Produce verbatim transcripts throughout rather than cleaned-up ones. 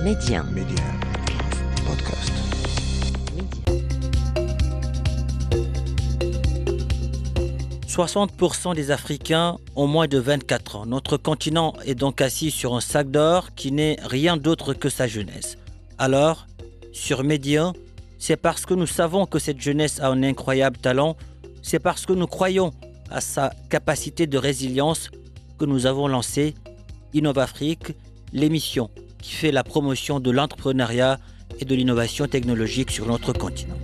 Média. Média. Podcast. soixante pour cent des Africains ont moins de vingt-quatre ans. Notre continent est donc assis sur un sac d'or qui n'est rien d'autre que sa jeunesse. Alors, sur Média, c'est parce que nous savons que cette jeunesse a un incroyable talent, c'est parce que nous croyons à sa capacité de résilience que nous avons lancé InnovAfrique, l'émission qui fait la promotion de l'entrepreneuriat et de l'innovation technologique sur notre continent.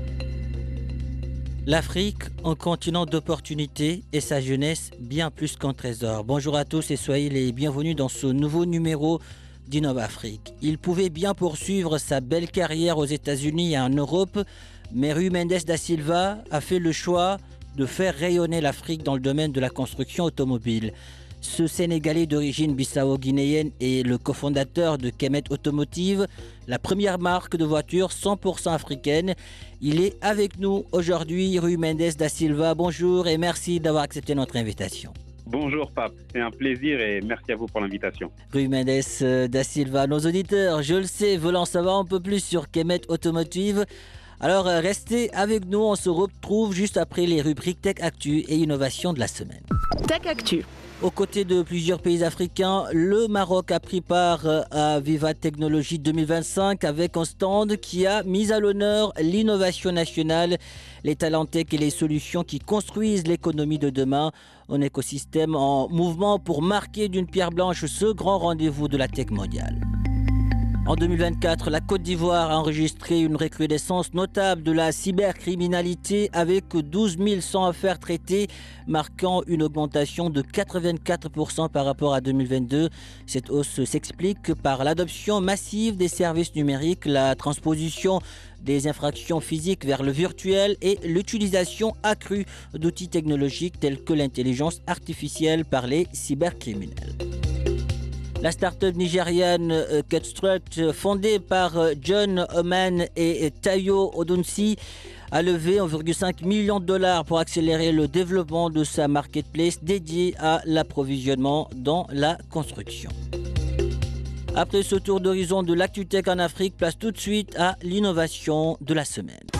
L'Afrique, un continent d'opportunités et sa jeunesse bien plus qu'un trésor. Bonjour à tous et soyez les bienvenus dans ce nouveau numéro d'InnovAfrique. Il pouvait bien poursuivre sa belle carrière aux États-Unis et en Europe, mais Rui Mendes da Silva a fait le choix de faire rayonner l'Afrique dans le domaine de la construction automobile. Ce Sénégalais d'origine bissau-guinéenne est le cofondateur de Kemet Automotive, la première marque de voitures cent pour cent africaine. Il est avec nous aujourd'hui, Rui Mendes da Silva. Bonjour et merci d'avoir accepté notre invitation. Bonjour Pape, c'est un plaisir et merci à vous pour l'invitation. Rui Mendes da Silva, nos auditeurs, je le sais, veulent en savoir un peu plus sur Kemet Automotive. Alors restez avec nous, on se retrouve juste après les rubriques Tech Actu et Innovation de la semaine. Tech Actu. Aux côtés de plusieurs pays africains, le Maroc a pris part à Viva Technologies deux mille vingt-cinq avec un stand qui a mis à l'honneur l'innovation nationale, les talents tech et les solutions qui construisent l'économie de demain. Un écosystème en mouvement pour marquer d'une pierre blanche ce grand rendez-vous de la tech mondiale. En deux mille vingt-quatre, la Côte d'Ivoire a enregistré une recrudescence notable de la cybercriminalité avec douze mille cent affaires traitées, marquant une augmentation de quatre-vingt-quatre pour cent par rapport à deux mille vingt-deux. Cette hausse s'explique par l'adoption massive des services numériques, la transposition des infractions physiques vers le virtuel et l'utilisation accrue d'outils technologiques tels que l'intelligence artificielle par les cybercriminels. La start-up nigériane euh, Cutstrut, fondée par euh, John Oman et, et Tayo Odunsi, a levé un virgule cinq million de dollars pour accélérer le développement de sa marketplace dédiée à l'approvisionnement dans la construction. Après ce tour d'horizon de l'ActuTech en Afrique, place tout de suite à l'innovation de la semaine.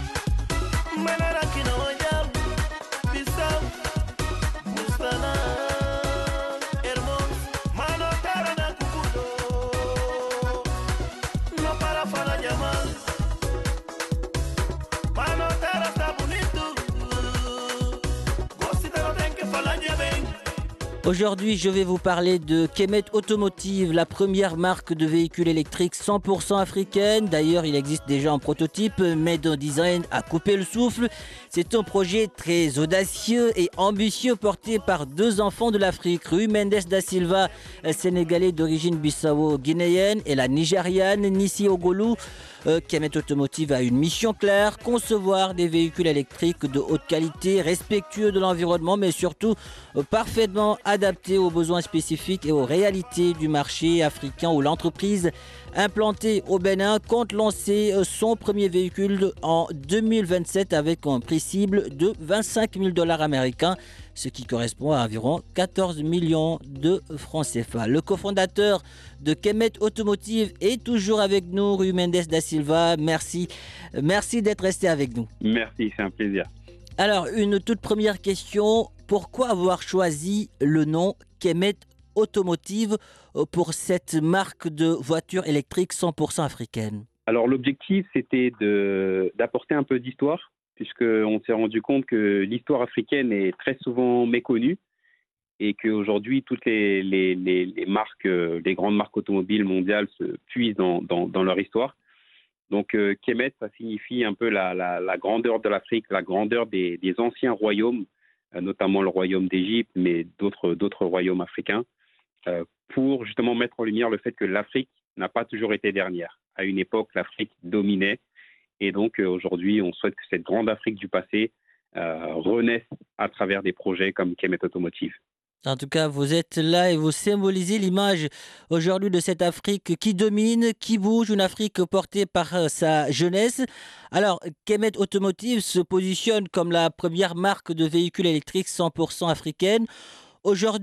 Aujourd'hui, je vais vous parler de Kemet Automotive, la première marque de véhicules électriques cent pour cent africaine. D'ailleurs, il existe déjà un prototype, mais d'un design à couper le souffle. C'est un projet très audacieux et ambitieux porté par deux enfants de l'Afrique, Rui Mendes da Silva, sénégalais d'origine bissau-guinéenne, et la nigériane Nissi Ogolu. Euh, Kemet Automotive a une mission claire, concevoir des véhicules électriques de haute qualité, respectueux de l'environnement, mais surtout euh, parfaitement adaptés aux besoins spécifiques et aux réalités du marché africain où l'entreprise implantée au Bénin compte lancer euh, son premier véhicule en deux mille vingt-sept avec un prix cible de vingt-cinq mille dollars américains, ce qui correspond à environ quatorze millions de francs C F A. Le cofondateur de Kemet Automotive est toujours avec nous, Rui Mendes da Silva. Merci, merci d'être resté avec nous. Merci, c'est un plaisir. Alors, une toute première question. Pourquoi avoir choisi le nom Kemet Automotive pour cette marque de voitures électriques cent pour cent africaine? Alors, l'objectif, c'était de, d'apporter un peu d'histoire, puisqu'on s'est rendu compte que l'histoire africaine est très souvent méconnue et qu'aujourd'hui, toutes les, les, les, les marques, les grandes marques automobiles mondiales se puisent dans, dans, dans leur histoire. Donc, euh, Kemet, ça signifie un peu la, la, la grandeur de l'Afrique, la grandeur des, des anciens royaumes, euh, notamment le royaume d'Égypte, mais d'autres, d'autres royaumes africains, euh, pour justement mettre en lumière le fait que l'Afrique n'a pas toujours été dernière. À une époque, l'Afrique dominait. Et donc, euh, aujourd'hui, on souhaite que cette grande Afrique du passé euh, renaisse à travers des projets comme Kemet Automotive. En tout cas, vous êtes là et vous symbolisez l'image aujourd'hui de cette Afrique qui domine, qui bouge, une Afrique portée par euh, sa jeunesse. Alors, Kemet Automotive se positionne comme la première marque de véhicules électriques cent pour cent africaine. Aujourd'hui,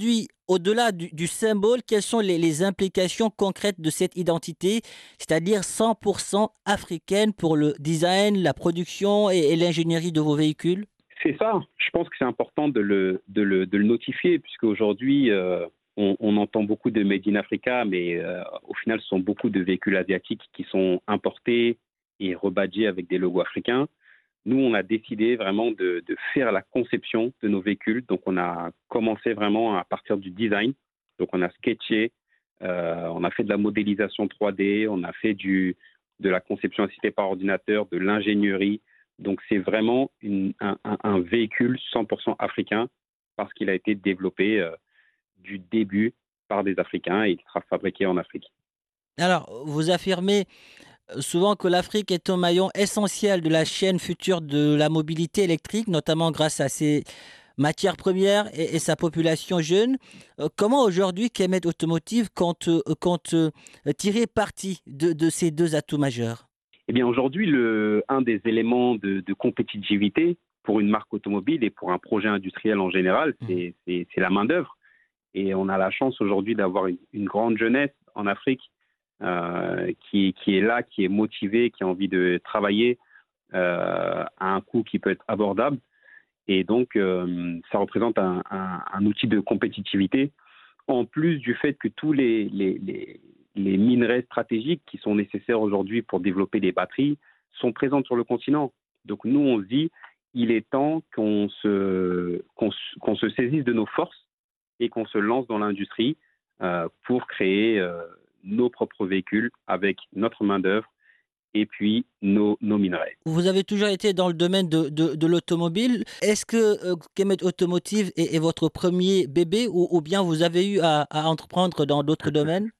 Au-delà du, du symbole, quelles sont les, les implications concrètes de cette identité, c'est-à-dire cent pour cent africaine pour le design, la production et, et l'ingénierie de vos véhicules? C'est ça. Je pense que c'est important de le, de le, de le notifier, puisque aujourd'hui, euh, on, on entend beaucoup de Made in Africa, mais euh, au final, ce sont beaucoup de véhicules asiatiques qui sont importés et rebadgés avec des logos africains. Nous, on a décidé vraiment de, de faire la conception de nos véhicules. Donc, on a commencé vraiment à partir du design. Donc, on a sketché, euh, on a fait de la modélisation trois D, on a fait du, de la conception assistée par ordinateur, de l'ingénierie. Donc, c'est vraiment une, un, un, un véhicule cent pour cent africain parce qu'il a été développé euh, du début par des Africains et il sera fabriqué en Afrique. Alors, vous affirmez souvent que l'Afrique est un maillon essentiel de la chaîne future de la mobilité électrique, notamment grâce à ses matières premières et, et sa population jeune. Euh, comment aujourd'hui Kemet Automotive compte, euh, compte euh, tirer parti de, de ces deux atouts majeurs? Eh bien, aujourd'hui, le, un des éléments de, de compétitivité pour une marque automobile et pour un projet industriel en général, Mmh. c'est, c'est, c'est la main-d'œuvre. Et on a la chance aujourd'hui d'avoir une, une grande jeunesse en Afrique euh, qui, qui est là, qui est motivée, qui a envie de travailler euh, à un coût qui peut être abordable. Et donc, euh, ça représente un, un, un outil de compétitivité, en plus du fait que tous les, les, les, les minerais stratégiques qui sont nécessaires aujourd'hui pour développer des batteries sont présents sur le continent. Donc, nous, on se dit, il est temps qu'on se, qu'on, qu'on se saisisse de nos forces et qu'on se lance dans l'industrie euh, pour créer euh, nos propres véhicules avec notre main-d'œuvre et puis nos, nos minerais. Vous avez toujours été dans le domaine de, de, de l'automobile. Est-ce que euh, Kemet Automotive est, est votre premier bébé ou, ou bien vous avez eu à, à entreprendre dans d'autres domaines?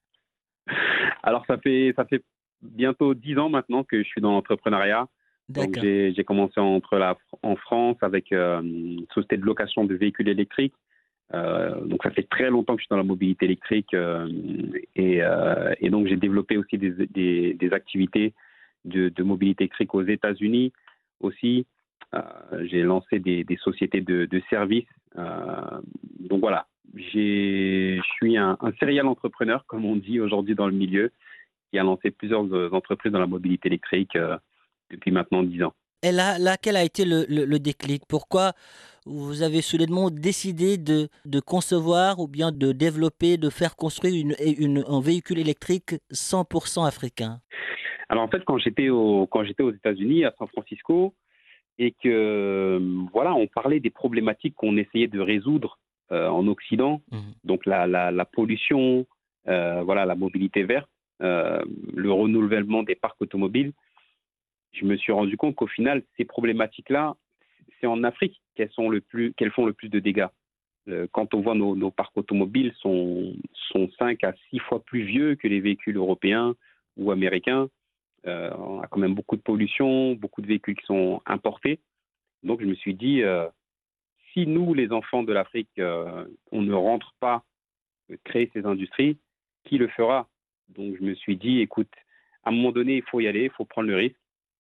Alors, ça fait, ça fait bientôt dix ans maintenant que je suis dans l'entrepreneuriat. Donc, D'accord. j'ai, j'ai commencé entre la, en France avec euh, une société de location de véhicules électriques. Euh, donc, ça fait très longtemps que je suis dans la mobilité électrique. Euh, et, euh, et donc, j'ai développé aussi des, des, des activités de, de mobilité électrique aux États-Unis aussi. Euh, j'ai lancé des, des sociétés de, de services. Euh, donc, voilà. J'ai, je suis un, un serial entrepreneur, comme on dit aujourd'hui dans le milieu, qui a lancé plusieurs euh, entreprises dans la mobilité électrique euh, depuis maintenant dix ans. Et là, là, quel a été le, le- le déclic? Pourquoi vous avez soudainement décidé de, de concevoir ou bien de développer, de faire construire une, une- un véhicule électrique cent pour cent africain? Alors en fait, quand j'étais, au, quand j'étais aux États-Unis, à San Francisco, et que euh, voilà, on parlait des problématiques qu'on essayait de résoudre euh, en Occident, Mhm. donc la, la, la pollution, euh, voilà, la mobilité verte, euh, le renouvellement des parcs automobiles, je me suis rendu compte qu'au final, ces problématiques-là, c'est en Afrique qu'elles, sont le plus, qu'elles font le plus de dégâts. Euh, quand on voit nos, nos parcs automobiles sont, sont cinq à six fois plus vieux que les véhicules européens ou américains. Euh, on a quand même beaucoup de pollution, beaucoup de véhicules qui sont importés. Donc je me suis dit, euh, si nous, les enfants de l'Afrique, euh, on ne rentre pas euh, créer ces industries, qui le fera? Donc je me suis dit, écoute, à un moment donné, il faut y aller, il faut prendre le risque.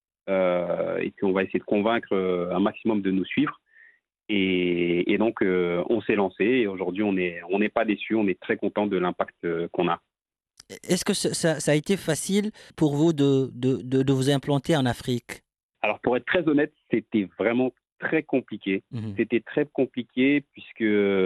Euh, et puis on va essayer de convaincre euh, un maximum de nous suivre. Et, et donc euh, on s'est lancé et aujourd'hui on n'est on n'est pas déçu, on est très content de l'impact euh, qu'on a. Est-ce que ça, ça- ça a été facile pour vous de, de, de- de vous implanter en Afrique? Alors pour être très honnête, c'était vraiment très compliqué. Mhm. C'était très compliqué puisque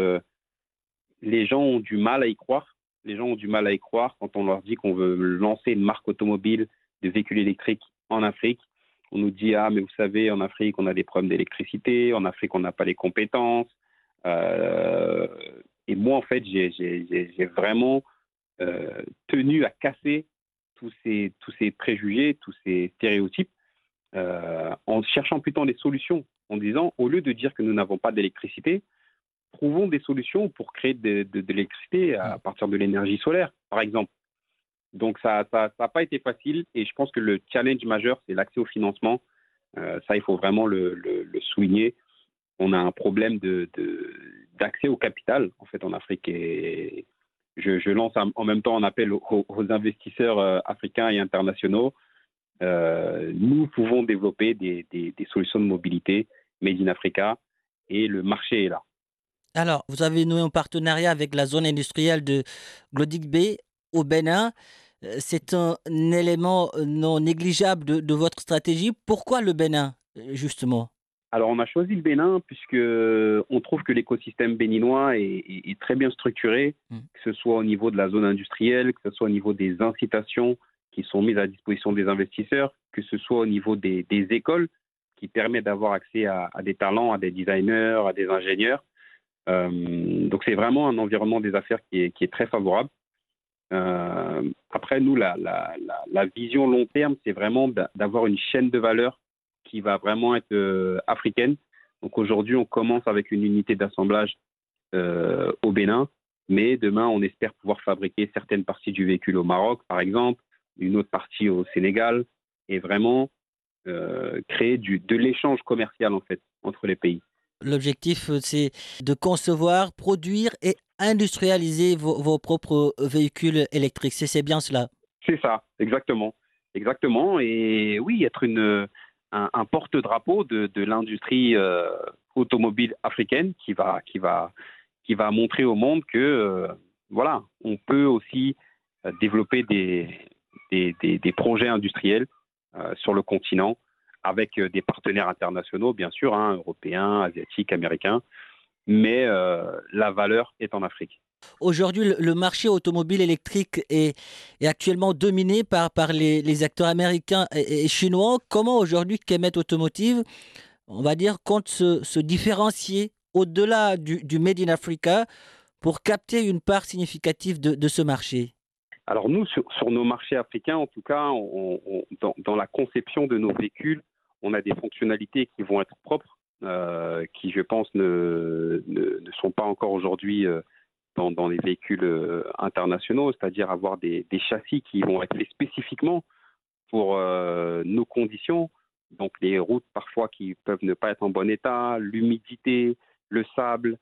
les gens ont du mal à y croire. Les gens ont du mal à y croire quand on leur dit qu'on veut lancer une marque automobile de véhicules électriques en Afrique. On nous dit, ah, mais vous savez, en Afrique, on a des problèmes d'électricité, en Afrique, on n'a pas les compétences. Euh, et moi, en fait, j'ai, j'ai, j'ai j'ai vraiment euh, tenu à casser tous ces, tous ces préjugés, tous ces stéréotypes, euh, en cherchant plutôt des solutions, en disant, au lieu de dire que nous n'avons pas d'électricité, trouvons des solutions pour créer de, de, de l'électricité à partir de l'énergie solaire, par exemple. Donc, ça n'a ça, ça pas été facile et je pense que le challenge majeur, c'est l'accès au financement. Euh, ça, il faut vraiment le, le, le souligner. On a un problème de, de, d'accès au capital, en fait, en Afrique. Et je, je lance en même temps un appel aux, aux investisseurs euh, africains et internationaux. Euh, nous pouvons développer des, des, des solutions de mobilité made in Africa et le marché est là. Alors, vous avez noué un partenariat avec la zone industrielle de Glodigbe au Bénin. Euh, C'est un élément euh, non négligeable de, de votre stratégie. Pourquoi le Bénin, euh, justement? Alors, on a choisi le Bénin puisque on trouve que l'écosystème béninois est, est- est très bien structuré, Mm. que ce soit au niveau de la zone industrielle, que ce soit au niveau des incitations qui sont mises à disposition des investisseurs, que ce soit au niveau des, des écoles qui permettent d'avoir accès à, à des talents, à des designers, à des ingénieurs. Euh, donc, c'est vraiment un environnement des affaires qui est, qui est très favorable. Euh, après, nous, la, la, la, la vision long terme, c'est vraiment d'a- d'avoir une chaîne de valeur qui va vraiment être euh, africaine. Donc aujourd'hui, on commence avec une unité d'assemblage euh, au Bénin, mais demain, on espère pouvoir fabriquer certaines parties du véhicule au Maroc, par exemple, une autre partie au Sénégal, et vraiment euh, créer du, de l'échange commercial en fait entre les pays. L'objectif, euh, c'est de concevoir, produire et industrialiser vos, vos propres véhicules électriques. C'est c'est bien cela. C'est ça, exactement. Exactement. Et oui, être une, un, un porte-drapeau de, de l'industrie euh, automobile africaine qui va, qui, va, qui va montrer au monde que, euh, voilà, on peut aussi euh, développer des, des, des, des projets industriels euh, sur le continent avec euh, des partenaires internationaux, bien sûr, hein, européens, asiatiques, américains, mais euh, la valeur est en Afrique. Aujourd'hui, le, le marché automobile électrique est, est actuellement dominé par, par les, les acteurs américains et, et chinois. Comment aujourd'hui Kemet Automotive, on va dire, compte se, se différencier au-delà du, du Made in Africa pour capter une part significative de, de ce marché? Alors nous, sur, sur nos marchés africains, en tout cas, on- on- dans, dans la conception de nos véhicules, on a des fonctionnalités qui vont être propres, euh, qui, je pense, ne, ne, ne sont pas encore aujourd'hui euh, dans, dans les véhicules euh, internationaux, c'est-à-dire avoir des, des châssis qui vont être faits spécifiquement pour euh, nos conditions, donc les routes parfois qui peuvent ne pas être en bon état, l'humidité, le sable.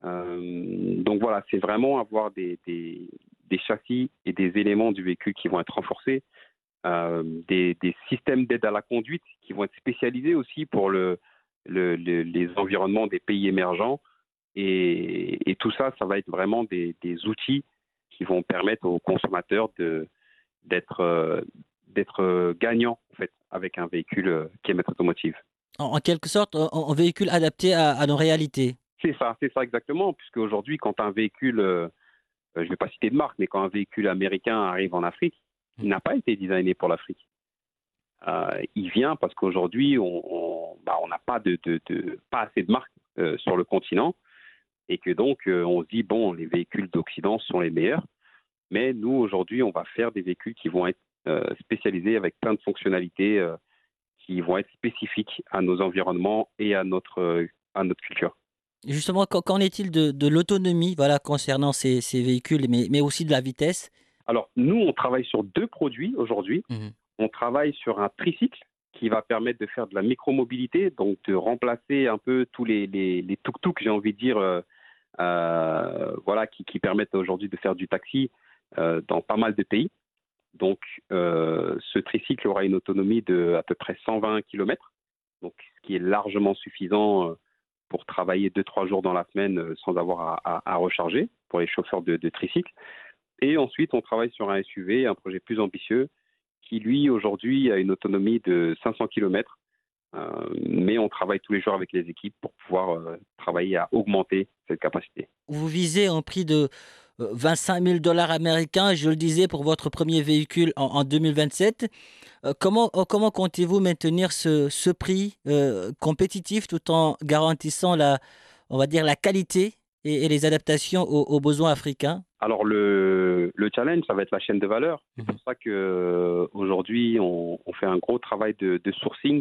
Euh, donc voilà, c'est vraiment avoir des, des, des châssis et des éléments du véhicule qui vont être renforcés, euh, des, des systèmes d'aide à la conduite qui vont être spécialisés aussi pour le, le, le- les environnements des pays émergents. Et, et tout ça, ça va être vraiment des, des outils qui vont permettre aux consommateurs de, d'être euh, d'être euh, gagnant en fait avec un véhicule euh, qui émet automotive. En, en quelque sorte, un, un véhicule adapté à, à nos réalités. C'est ça, c'est ça exactement, puisque aujourd'hui, quand un véhicule, euh, je ne vais pas citer de marque, mais quand un véhicule américain arrive en Afrique, il n'a pas été designé pour l'Afrique. Euh, il vient parce qu'aujourd'hui, on on bah, on n'a pas de, de, de- pas assez de marques euh, sur le continent et que donc euh, on se dit bon, les véhicules d'Occident sont les meilleurs. Mais nous, aujourd'hui, on va faire des véhicules qui vont être euh, spécialisés avec plein de fonctionnalités euh, qui vont être spécifiques à nos environnements et à notre, euh, à notre culture. Justement, qu'en qu'en est-il de, de l'autonomie voilà, concernant ces, ces véhicules, mais, mais aussi de la vitesse? Alors, nous, on travaille sur deux produits aujourd'hui. Mhm. On travaille sur un tricycle qui va permettre de faire de la micromobilité, donc de remplacer un peu tous les, les, les tuk-tuk, j'ai envie de dire, euh, euh, voilà, qui, qui permettent aujourd'hui de faire du taxi euh, dans pas mal de pays. Donc, euh, ce tricycle aura une autonomie de à peu près cent vingt kilomètres, donc ce qui est largement suffisant euh, pour travailler deux trois jours dans la semaine euh, sans avoir à, à- à recharger pour les chauffeurs de, de tricycle. Et ensuite, on travaille sur un S U V, un projet plus ambitieux, qui lui aujourd'hui a une autonomie de cinq cents kilomètres, euh, mais on travaille tous les jours avec les équipes pour pouvoir euh, travailler à augmenter cette capacité. Vous visez un prix de euh, vingt-cinq mille dollars américains, je le disais, pour votre premier véhicule en, en deux mille vingt-sept. Euh, comment, euh, comment comptez-vous maintenir ce, ce prix euh, compétitif tout en garantissant la, on va dire, la qualité et, et les adaptations aux, aux besoins africains? Alors le, le challenge, ça va être la chaîne de valeur. C'est Mhm. pour ça qu'aujourd'hui, on, on fait un gros travail de, de sourcing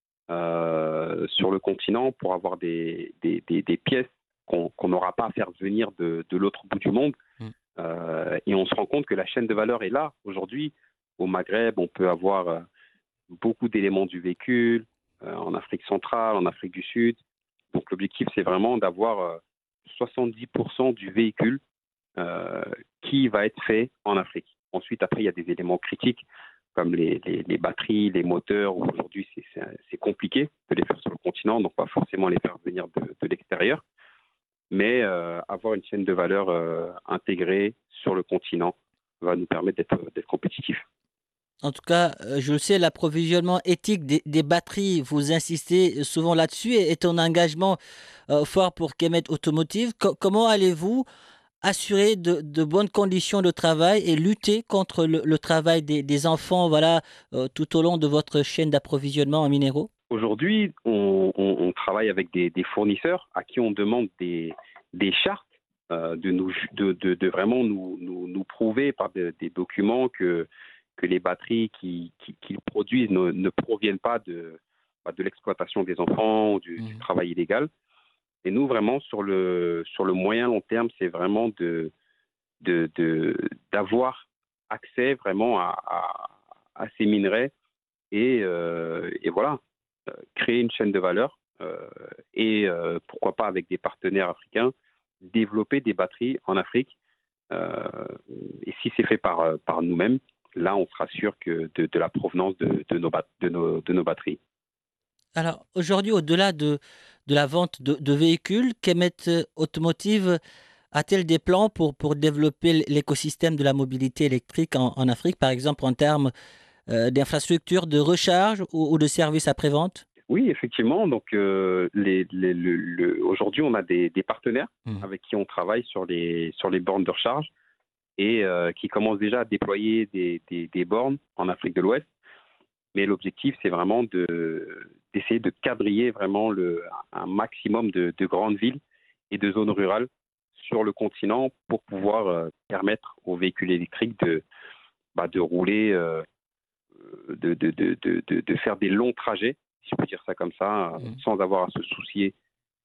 euh, sur le continent pour avoir des, des, des, des pièces qu'on qu'on n'aura pas à faire venir de, de l'autre bout du monde. Mhm. Euh, et on se rend compte que la chaîne de valeur est là. Aujourd'hui, au Maghreb, on peut avoir euh, beaucoup d'éléments du véhicule, euh, en Afrique centrale, en Afrique du Sud. Donc l'objectif, c'est vraiment d'avoir euh, soixante-dix pour cent du véhicule euh, qui va être fait en Afrique. Ensuite, après, il y a des éléments critiques comme les, les, les batteries, les moteurs, où aujourd'hui c'est, c'est, c'est compliqué de les faire sur le continent, donc pas forcément les faire venir de, de l'extérieur. mais euh, avoir une chaîne de valeur euh, intégrée sur le continent va nous permettre d'être, d'être compétitifs. En tout cas, euh, je le sais, l'approvisionnement éthique des, des batteries, vous insistez souvent là-dessus, et est un engagement euh, fort pour Kemet Automotive. Co- comment allez-vous assurer de, de bonnes conditions de travail et lutter contre le, le travail des, des enfants, voilà, euh, tout au long de votre chaîne d'approvisionnement en minéraux? Aujourd'hui, on, on- on travaille avec des, des fournisseurs à qui on demande des, des chartes, euh, de, nous, de, de- de vraiment nous, nous- nous prouver par de- des documents que, que les batteries qui- qui- qu'ils produisent ne, ne proviennent pas de, bah, de l'exploitation des enfants ou du, du Mhm. travail illégal. Et nous, vraiment, sur le, sur le moyen long terme, c'est vraiment de, de, de- d'avoir accès vraiment à, à- à ces minerais et, euh, et voilà, euh, créer une chaîne de valeur euh, et euh, pourquoi pas avec des partenaires africains, développer des batteries en Afrique. Euh, et si c'est fait par, euh, par nous-mêmes, là, on sera sûr que de, de la provenance de, de nos, bat- de, nos, de nos batteries. Alors, aujourd'hui, au-delà de, de la vente de, de véhicules, Kemet Automotive a-t-elle des plans pour, pour développer l'écosystème de la mobilité électrique en, en Afrique, par exemple en termes euh, d'infrastructures de recharge ou, ou de services après-vente? Oui, effectivement. Donc, euh, les, les- le- le- aujourd'hui, on a des, des partenaires Mhm. avec qui on travaille sur les, sur les bornes de recharge et euh, qui commencent déjà à déployer des, des, des bornes en Afrique de l'Ouest. Mais l'objectif, c'est vraiment de, d'essayer de quadriller vraiment le, un maximum de, de grandes villes et de zones rurales sur le continent pour pouvoir euh, permettre aux véhicules électriques de, bah, de rouler, euh, de, de, de, de, de- de faire des longs trajets, si je peux dire ça comme ça, euh, Mhm. sans avoir à se soucier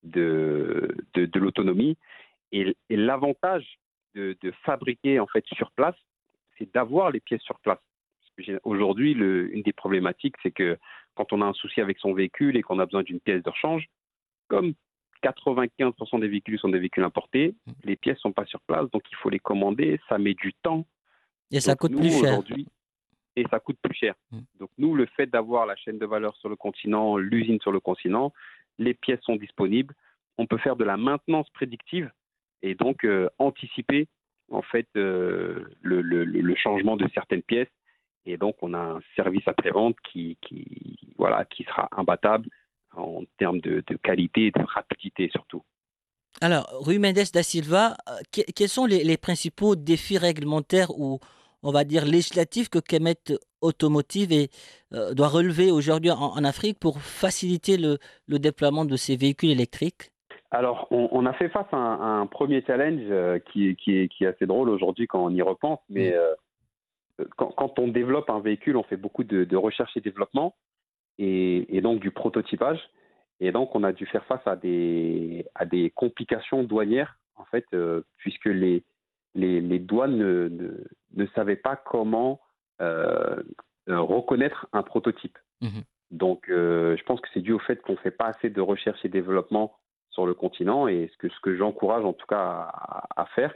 de, de, de l'autonomie. Et, et l'avantage de, de fabriquer en fait sur place, c'est d'avoir les pièces sur place. Parce que j'ai- aujourd'hui, le- une des problématiques, c'est que quand on a un souci avec son véhicule et qu'on a besoin d'une pièce de rechange, comme quatre-vingt-quinze pour cent des véhicules sont des véhicules importés, les pièces ne sont pas sur place, donc il faut les commander, ça met du temps. Et ça Donc coûte nous, plus cher. aujourd'hui, et ça coûte plus cher. Mhm. Donc nous, le fait d'avoir la chaîne de valeur sur le continent, l'usine sur le continent, les pièces sont disponibles, on peut faire de la maintenance prédictive et donc euh, anticiper en fait euh, le, le- le- le changement de certaines pièces. Et donc on a un service après-vente qui, qui, voilà, qui sera imbattable en termes de, de qualité et de rapidité surtout. Alors, Rui Mendes da Silva, euh, que- quels sont les, les principaux défis réglementaires ou, on va dire, législatifs que Kemet Automotive est- euh, doit relever aujourd'hui en, en Afrique pour faciliter le, le déploiement de ces véhicules électriques? Alors, on, on a fait face à un, à un premier challenge euh, qui, qui est, qui est assez drôle aujourd'hui quand on y repense, Mm. mais euh, quand, quand on développe un véhicule, on fait beaucoup de, de recherche et développement et, et donc du prototypage. Et donc, on a dû faire face à des, à des complications douanières, en fait, euh, puisque les, les, les douanes ne, ne, ne savaient pas comment euh, euh, reconnaître un prototype. Mhm. Donc, euh, je pense que c'est dû au fait qu'on ne fait pas assez de recherche et développement sur le continent, et ce que, ce que j'encourage en tout cas à, à faire.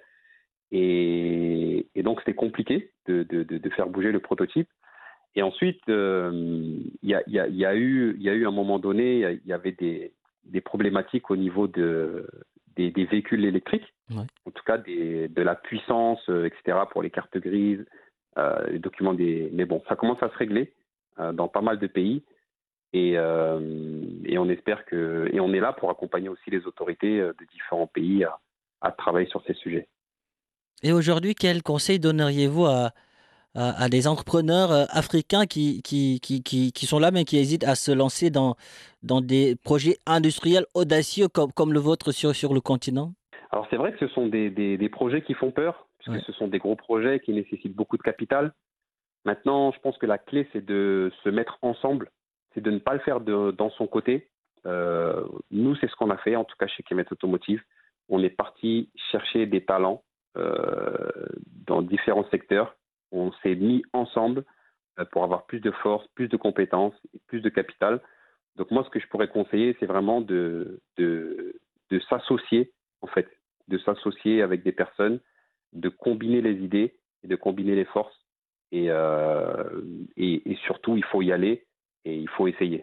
Et, et donc, c'était compliqué de, de, de, de faire bouger le prototype. Et ensuite, euh, il y, a, y, a, y, a eu, y a eu un moment donné, il y, y avait des, des problématiques au niveau de, des, des véhicules électriques, Ouais. en tout cas des, de la puissance, euh, et cetera, pour les cartes grises, euh, les documents des. Mais bon, ça commence à se régler euh, dans pas mal de pays. Et, euh, et on espère que. Et on est là pour accompagner aussi les autorités euh, de différents pays à, à travailler sur ces sujets. Et aujourd'hui, quel conseil donneriez-vous à, à, à des entrepreneurs euh, africains qui, qui, qui, qui, qui sont là mais qui hésitent à se lancer dans, dans des projets industriels audacieux comme, comme le vôtre sur, sur le continent? Alors c'est vrai que ce sont des, des, des projets qui font peur, puisque Ouais. ce sont des gros projets qui nécessitent beaucoup de capital. Maintenant, je pense que la clé, c'est de se mettre ensemble, c'est de ne pas le faire de, dans son côté. Euh, nous, c'est ce qu'on a fait, en tout cas chez Kemet Automotive. On est parti chercher des talents euh, dans différents secteurs. On s'est mis ensemble euh, pour avoir plus de force, plus de compétences, et plus de capital. Donc moi, ce que je pourrais conseiller, c'est vraiment de, de, de s'associer, en fait, de s'associer avec des personnes, de combiner les idées et de combiner les forces. Et, euh, et, et surtout, il faut y aller et il faut essayer.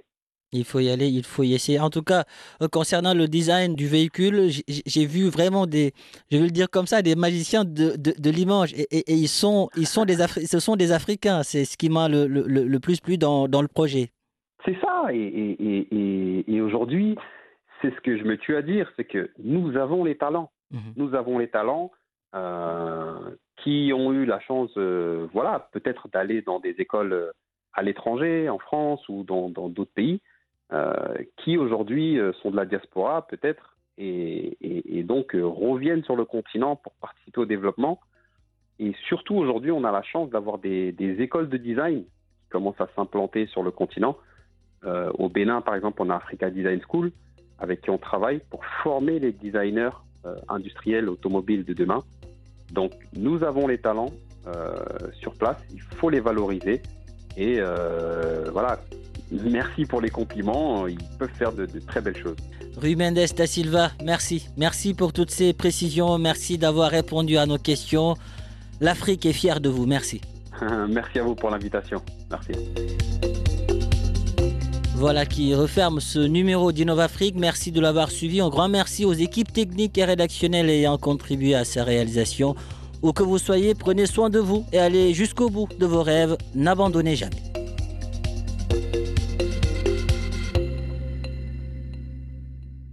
Il faut y aller, il faut y essayer. En tout cas, euh, concernant le design du véhicule, j- j- j'ai vu vraiment des, je vais le dire comme ça, des magiciens de, de, de l'image. Et, et- et ils sont, ils sont des Afri- ce sont des Africains. C'est ce qui m'a le, le, le- le plus plu dans, dans le projet. C'est ça. Et, et, et, et, et aujourd'hui, c'est ce que je me tue à dire, c'est que nous avons les talents. Mhm. Nous avons les talents euh, qui ont eu la chance, euh, voilà, peut-être d'aller dans des écoles euh, à l'étranger, en France ou dans dans d'autres pays, euh, qui aujourd'hui euh, sont de la diaspora peut-être et, et- et donc euh, reviennent sur le continent pour participer au développement. Et surtout aujourd'hui, on a la chance d'avoir des, des écoles de design qui commencent à s'implanter sur le continent. Euh, au Bénin, par exemple, on a Africa Design School avec qui on travaille pour former les designers euh, industriels automobiles de demain. Donc, nous avons les talents euh, sur place, il faut les valoriser. Et euh, voilà, merci pour les compliments, ils peuvent faire de, de très belles choses. Rui Mendes da Silva, merci. Merci pour toutes ces précisions. Merci d'avoir répondu à nos questions. L'Afrique est fière de vous. Merci. Merci à vous pour l'invitation. Merci. Voilà qui referme ce numéro d'InnovAfrique. Merci de l'avoir suivi. Un grand merci aux équipes techniques et rédactionnelles ayant contribué à sa réalisation. Où que vous soyez, prenez soin de vous et allez jusqu'au bout de vos rêves. N'abandonnez jamais.